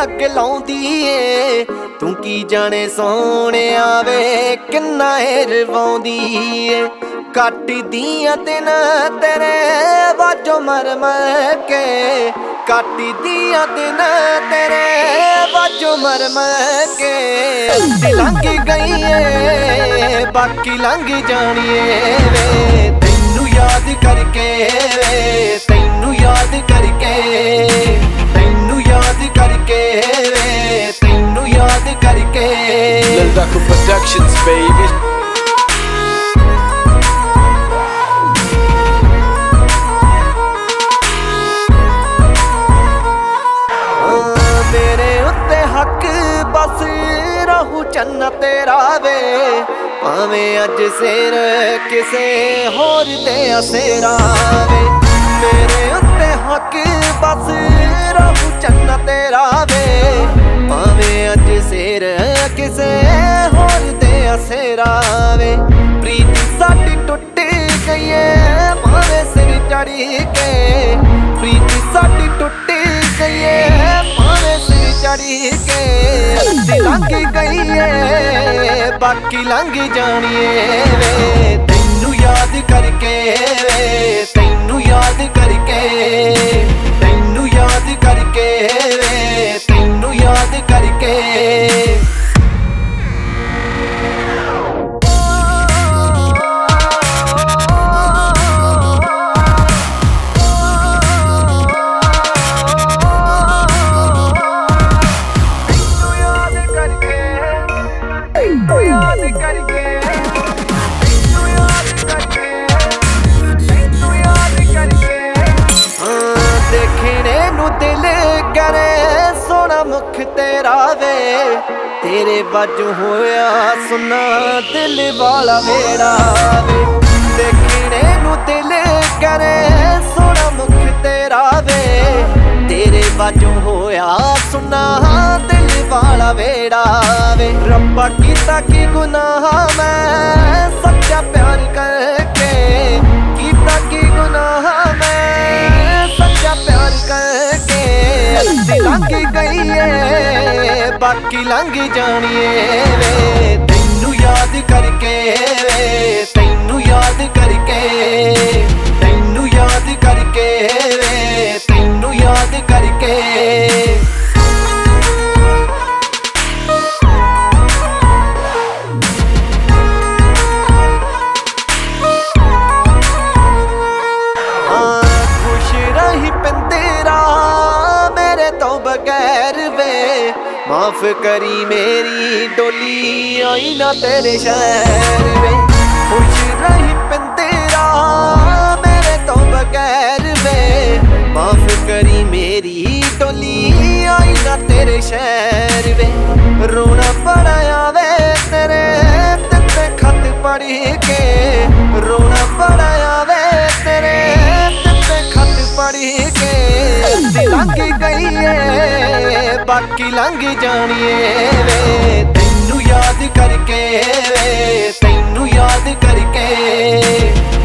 अग लाउंदी ए तू की जाने सोहणिया वे किन्ना रवाउंदी ए कट दियां दिन तेरे वाजो मर मर के कट दियां दिन तेरे वाजो मर मर के लंघ गई है बाकी लंघ जानी वे तैनू याद करके वे तैनू याद करके तैनू याद करके वे तैनू याद करके Lil Productions baby बस रहू चन्ना तेरा वे भावें अज सिर किसे होर दे असेरा वे मेरे उत्ते हक बस रहू चन्ना तेरा वे भावें अज सिर किसे होर दे असेरा वे प्रीत साडी टुट गई है भावें सिर चढ़ी के प्रीत साडी टुट गई है भावें सिर चढ़ी के लंघ गई है बाकी लंघ जानी वे तैनू याद करके वे तैनू याद करके तैनू याद करके वे तैनू याद करके देखने नू दिल करे सोना मुख तेरा वे तेरे बाजू होया सुना दिल वाला मेरा वे देखने नू दिल करे सोना मुख तेरा वे तेरे बाजू होया सुना दिल वाला वेड़ा वे रब्बा कीता की गुनाह मैं सच्चा प्यार करके कीता की गुनाह मैं सच्चा प्यार करके लंघ गई है बाकी लंघ जानी वे तैनू याद करके वे तैनू याद करके तैनू याद करके वे तैनू याद करके बगैर वे माफ करी मेरी डोली आई ना तेरे शहर वे खुश रही पिंतेरा मेरे तो बगैर वे माफ करी मेरी डोली आई ना तेरे शहर वे रोना पड़ाया वे तेरे तिते खत पढ़ के रोना पड़ाया वे तेरे तिते खत पढ़ के लंघ गई है बाकी लंघ जानी वे तैनू याद करके वे तैनू याद करके